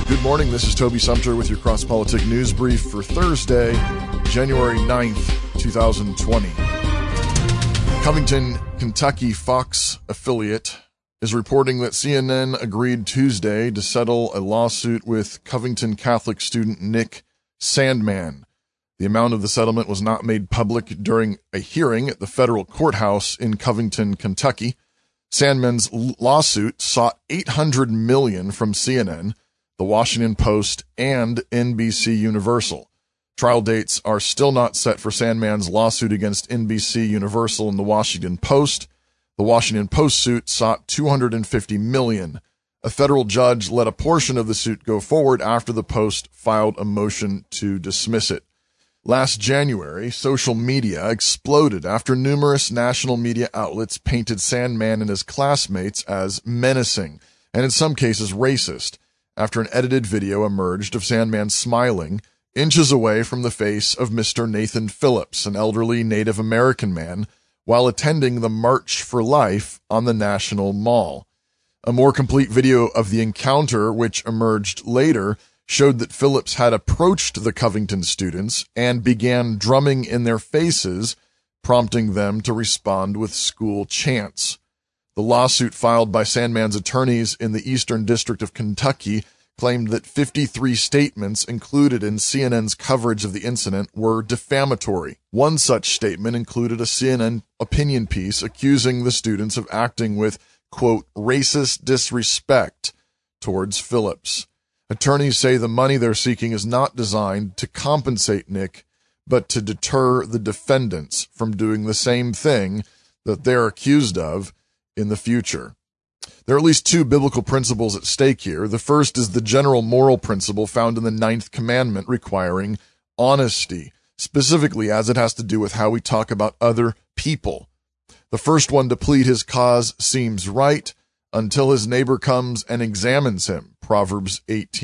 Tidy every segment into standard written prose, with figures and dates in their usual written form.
Good morning, this is Toby Sumter with your Cross-Politic News Brief for Thursday, January 9th, 2020. Covington, Kentucky Fox affiliate is reporting that CNN agreed Tuesday to settle a lawsuit with Covington Catholic student Nick Sandmann. The amount of the settlement was not made public during a hearing at the federal courthouse in Covington, Kentucky. Sandmann's lawsuit sought $800 million from CNN, The Washington Post, and NBC Universal. Trial dates are still not set for Sandmann's lawsuit against NBC Universal and The Washington Post. The Washington Post suit sought $250 million. A federal judge let a portion of the suit go forward after the Post filed a motion to dismiss it. Last January, social media exploded after numerous national media outlets painted Sandmann and his classmates as menacing, and in some cases racist, after an edited video emerged of Sandmann smiling inches away from the face of Mr. Nathan Phillips, an elderly Native American man, while attending the March for Life on the National Mall. A more complete video of the encounter, which emerged later, showed that Phillips had approached the Covington students and began drumming in their faces, prompting them to respond with school chants. The lawsuit filed by Sandmann's attorneys in the Eastern District of Kentucky claimed that 53 statements included in CNN's coverage of the incident were defamatory. One such statement included a CNN opinion piece accusing the students of acting with, quote, racist disrespect towards Phillips. Attorneys say the money they're seeking is not designed to compensate Nick, but to deter the defendants from doing the same thing that they're accused of in the future. There are at least two biblical principles at stake here. The first is the general moral principle found in the 9th commandment requiring honesty, specifically as it has to do with how we talk about other people. The first one, to plead his cause seems right until his neighbor comes and examines him, Proverbs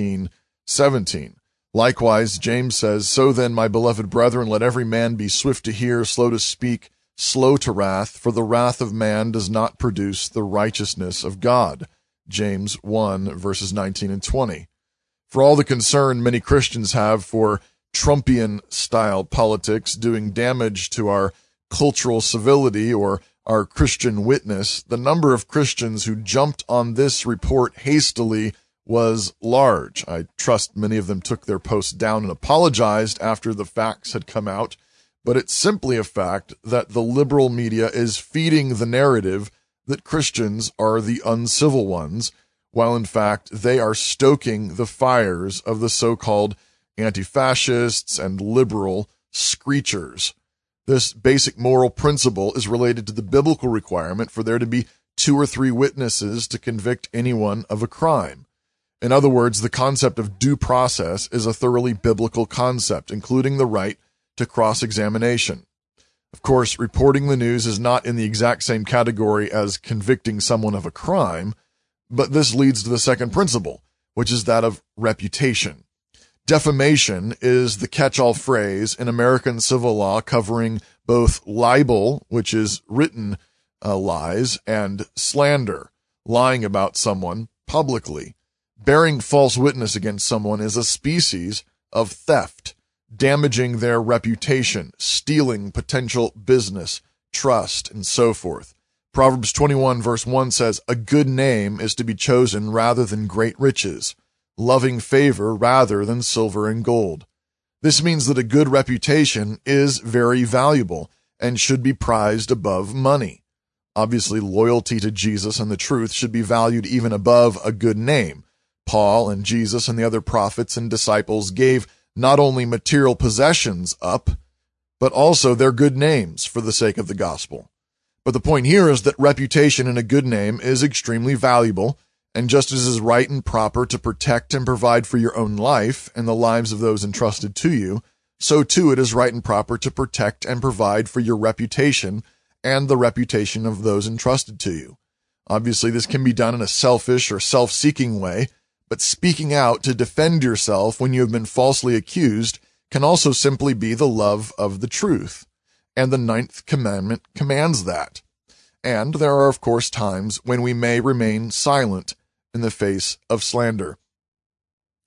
18:17. Likewise, James says, so then, my beloved brethren, let every man be swift to hear, slow to speak, slow to wrath, for the wrath of man does not produce the righteousness of God. James 1, verses 19 and 20. For all the concern many Christians have for Trumpian-style politics doing damage to our cultural civility or our Christian witness, the number of Christians who jumped on this report hastily was large. I trust many of them took their posts down and apologized after the facts had come out, but it's simply a fact that the liberal media is feeding the narrative that Christians are the uncivil ones, while in fact they are stoking the fires of the so-called anti-fascists and liberal screechers. This basic moral principle is related to the biblical requirement for there to be 2 or 3 witnesses to convict anyone of a crime. In other words, the concept of due process is a thoroughly biblical concept, including the right to cross-examination. Of course, reporting the news is not in the exact same category as convicting someone of a crime, but this leads to the second principle, which is that of reputation. Defamation is the catch-all phrase in American civil law covering both libel, which is written lies, and slander, lying about someone publicly. Bearing false witness against someone is a species of theft, damaging their reputation, stealing potential business, trust, and so forth. Proverbs 21 verse 1 says, a good name is to be chosen rather than great riches, loving favor rather than silver and gold. This means that a good reputation is very valuable and should be prized above money. Obviously, loyalty to Jesus and the truth should be valued even above a good name. Paul and Jesus and the other prophets and disciples gave not only material possessions up, but also their good names for the sake of the gospel. But the point here is that reputation and a good name is extremely valuable, and just as it is right and proper to protect and provide for your own life and the lives of those entrusted to you, so too it is right and proper to protect and provide for your reputation and the reputation of those entrusted to you. Obviously, this can be done in a selfish or self-seeking way, but speaking out to defend yourself when you have been falsely accused can also simply be the love of the truth. And the 9th commandment commands that. And there are, of course, times when we may remain silent in the face of slander.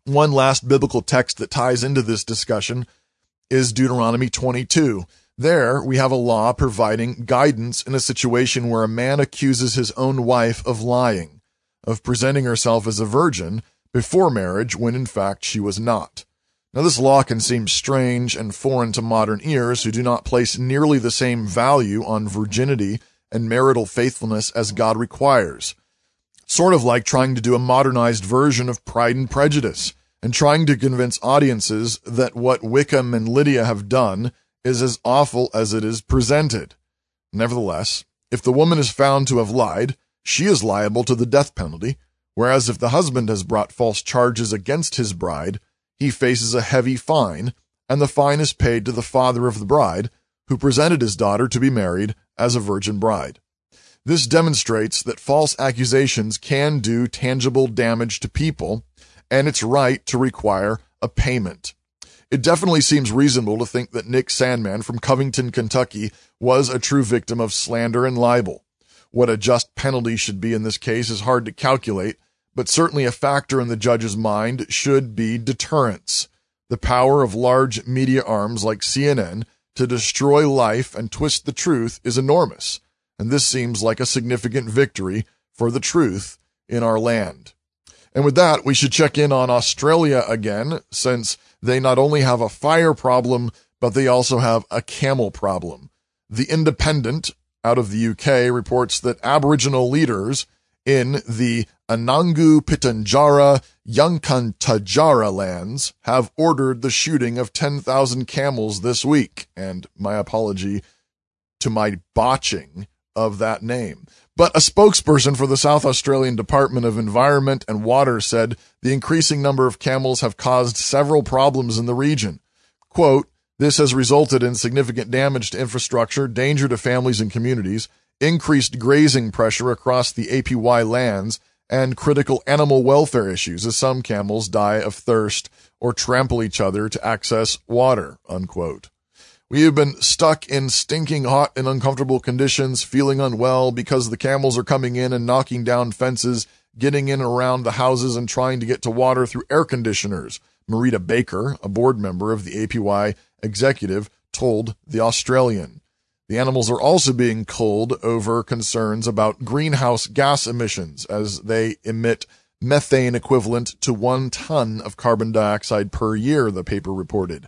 One last biblical text that ties into this discussion is Deuteronomy 22. There, we have a law providing guidance in a situation where a man accuses his own wife of lying, of presenting herself as a virgin before marriage when in fact she was not. Now, this law can seem strange and foreign to modern ears who do not place nearly the same value on virginity and marital faithfulness as God requires. Sort of like trying to do a modernized version of Pride and Prejudice and trying to convince audiences that what Wickham and Lydia have done is as awful as it is presented. Nevertheless, if the woman is found to have lied, she is liable to the death penalty, whereas if the husband has brought false charges against his bride, he faces a heavy fine, and the fine is paid to the father of the bride, who presented his daughter to be married as a virgin bride. This demonstrates that false accusations can do tangible damage to people, and it's right to require a payment. It definitely seems reasonable to think that Nick Sandmann from Covington, Kentucky, was a true victim of slander and libel. What a just penalty should be in this case is hard to calculate, but certainly a factor in the judge's mind should be deterrence. The power of large media arms like CNN to destroy life and twist the truth is enormous, and this seems like a significant victory for the truth in our land. And with that, we should check in on Australia again, since they not only have a fire problem, but they also have a camel problem. The Independent, out of the UK, reports that Aboriginal leaders in the Anangu Pitjantjatjara Yankunytjatjara lands have ordered the shooting of 10,000 camels this week. And my apology to my botching of that name. But a spokesperson for the South Australian Department of Environment and Water said the increasing number of camels have caused several problems in the region. Quote, "This has resulted in significant damage to infrastructure, danger to families and communities, increased grazing pressure across the APY lands, and critical animal welfare issues as some camels die of thirst or trample each other to access water," unquote. "We have been stuck in stinking hot and uncomfortable conditions, feeling unwell because the camels are coming in and knocking down fences, getting in and around the houses and trying to get to water through air conditioners," Marita Baker, a board member of the APY executive, told The Australian. The animals are also being culled over concerns about greenhouse gas emissions as they emit methane equivalent to 1 ton of carbon dioxide per year, the paper reported.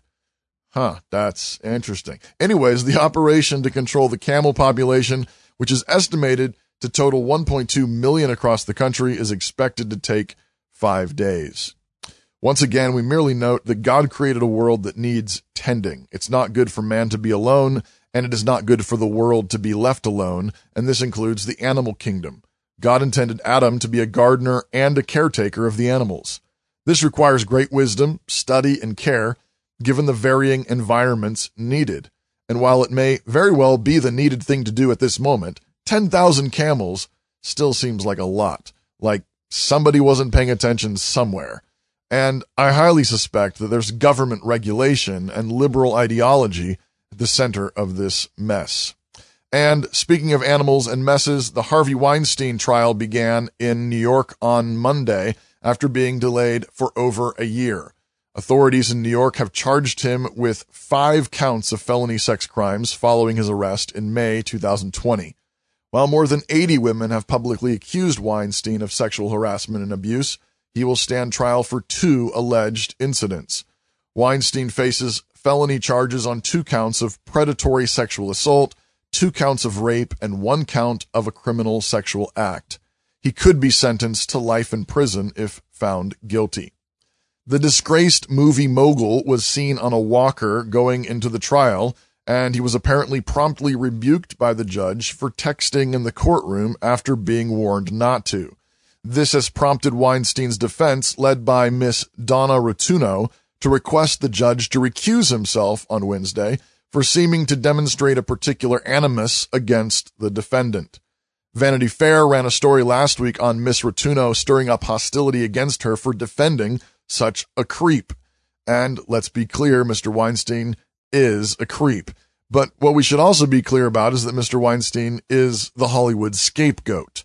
That's interesting. Anyways, the operation to control the camel population, which is estimated to total 1.2 million across the country, is expected to take 5 days. Once again, we merely note that God created a world that needs tending. It's not good for man to be alone, and it is not good for the world to be left alone, and this includes the animal kingdom. God intended Adam to be a gardener and a caretaker of the animals. This requires great wisdom, study, and care, given the varying environments needed. And while it may very well be the needed thing to do at this moment, 10,000 camels still seems like a lot, like somebody wasn't paying attention somewhere. And I highly suspect that there's government regulation and liberal ideology at the center of this mess. And speaking of animals and messes, the Harvey Weinstein trial began in New York on Monday after being delayed for over a year. Authorities in New York have charged him with 5 counts of felony sex crimes following his arrest in May 2020. While more than 80 women have publicly accused Weinstein of sexual harassment and abuse, he will stand trial for 2 alleged incidents. Weinstein faces felony charges on 2 counts of predatory sexual assault, 2 counts of rape, and 1 count of a criminal sexual act. He could be sentenced to life in prison if found guilty. The disgraced movie mogul was seen on a walker going into the trial, and he was apparently promptly rebuked by the judge for texting in the courtroom after being warned not to. This has prompted Weinstein's defense, led by Miss Donna Rotuno, to request the judge to recuse himself on Wednesday for seeming to demonstrate a particular animus against the defendant. Vanity Fair ran a story last week on Miss Rotuno stirring up hostility against her for defending such a creep. And let's be clear, Mr. Weinstein is a creep. But what we should also be clear about is that Mr. Weinstein is the Hollywood scapegoat.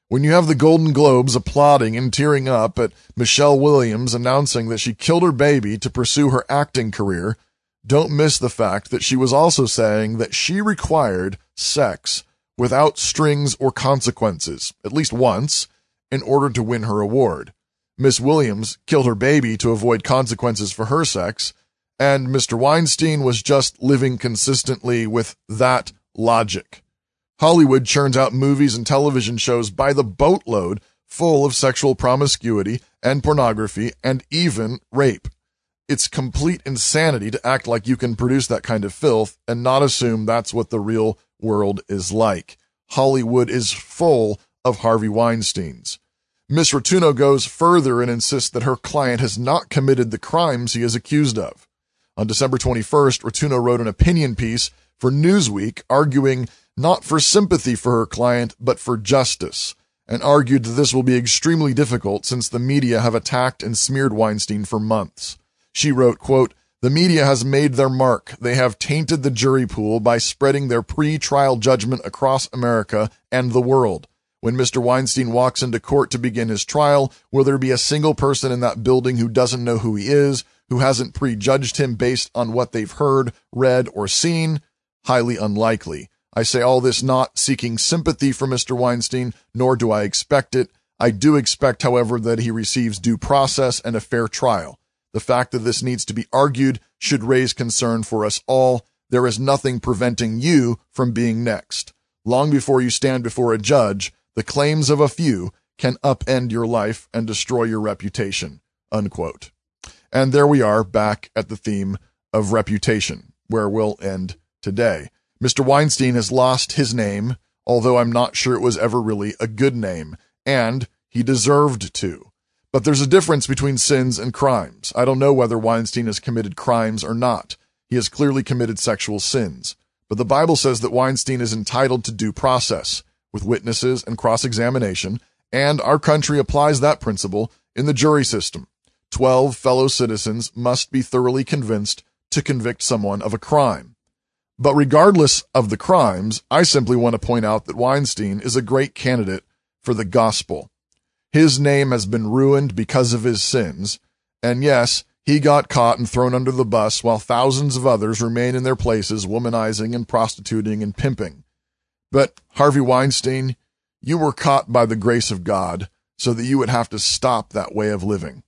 When you have the Golden Globes applauding and tearing up at Michelle Williams announcing that she killed her baby to pursue her acting career, don't miss the fact that she was also saying that she required sex without strings or consequences, at least once, in order to win her award. Miss Williams killed her baby to avoid consequences for her sex, and Mr. Weinstein was just living consistently with that logic. Hollywood churns out movies and television shows by the boatload full of sexual promiscuity and pornography and even rape. It's complete insanity to act like you can produce that kind of filth and not assume that's what the real world is like. Hollywood is full of Harvey Weinsteins. Miss Rotuno goes further and insists that her client has not committed the crimes he is accused of. On December 21st, Rotuno wrote an opinion piece for Newsweek arguing not for sympathy for her client, but for justice, and argued that this will be extremely difficult since the media have attacked and smeared Weinstein for months. She wrote, quote, "The media has made their mark. They have tainted the jury pool by spreading their pre-trial judgment across America and the world. When Mr. Weinstein walks into court to begin his trial, will there be a single person in that building who doesn't know who he is, who hasn't prejudged him based on what they've heard, read, or seen? Highly unlikely. I say all this not seeking sympathy for Mr. Weinstein, nor do I expect it. I do expect, however, that he receives due process and a fair trial. The fact that this needs to be argued should raise concern for us all. There is nothing preventing you from being next. Long before you stand before a judge, the claims of a few can upend your life and destroy your reputation." Unquote. And there we are back at the theme of reputation, where we'll end today. Mr. Weinstein has lost his name, although I'm not sure it was ever really a good name, and he deserved to. But there's a difference between sins and crimes. I don't know whether Weinstein has committed crimes or not. He has clearly committed sexual sins. But the Bible says that Weinstein is entitled to due process, with witnesses and cross-examination, and our country applies that principle in the jury system. 12 fellow citizens must be thoroughly convinced to convict someone of a crime. But regardless of the crimes, I simply want to point out that Weinstein is a great candidate for the gospel. His name has been ruined because of his sins, and yes, he got caught and thrown under the bus while thousands of others remain in their places womanizing and prostituting and pimping. But Harvey Weinstein, you were caught by the grace of God so that you would have to stop that way of living.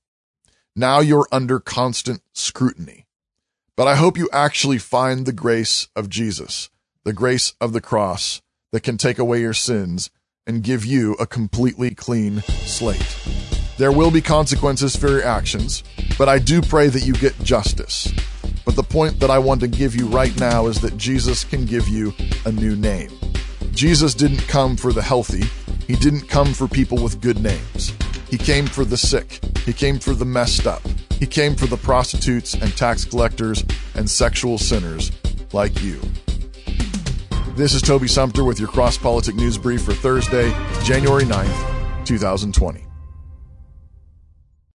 Now you're under constant scrutiny. But I hope you actually find the grace of Jesus, the grace of the cross that can take away your sins and give you a completely clean slate. There will be consequences for your actions, but I do pray that you get justice. But the point that I want to give you right now is that Jesus can give you a new name. Jesus didn't come for the healthy. He didn't come for people with good names. He came for the sick. He came for the messed up. He came for the prostitutes and tax collectors and sexual sinners like you. This is Toby Sumpter with your Cross Politic News Brief for Thursday, January 9th, 2020.